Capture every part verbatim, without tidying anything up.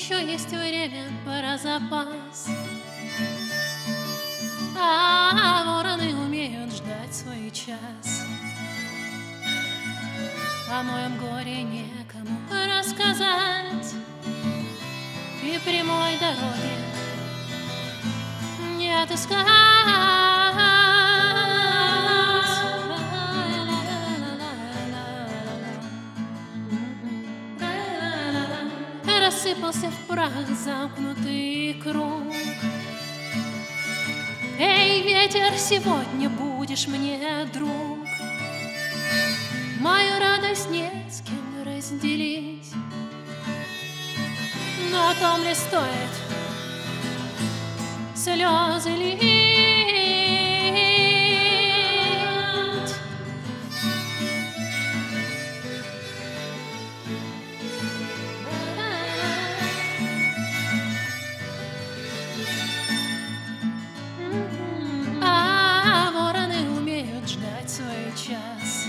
еще есть время про запас. А вороны умеют ждать свой час. О моем горе некому рассказать, и прямой дороги не отыскать. Рассыпался в прах замкнутый круг. Эй, ветер, сегодня будешь мне друг. Мою радость не с кем разделить, но о том ли стоит слезы лить? А вороны умеют ждать свой час.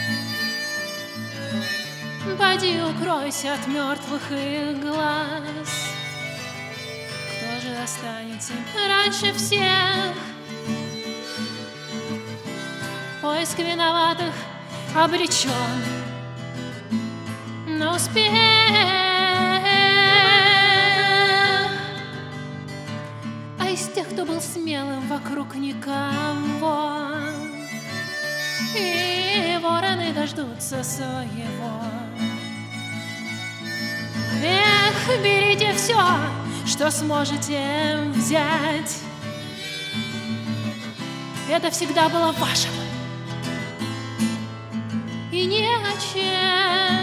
Пойди укройся от мертвых их глаз. Кто же останется раньше всех? Поиск виноватых обречен на успех. А из тех, кто был смелым, вокруг никого, и вороны дождутся своего. Эх, берите все, что сможете взять. Это всегда было вашим, и не о чем.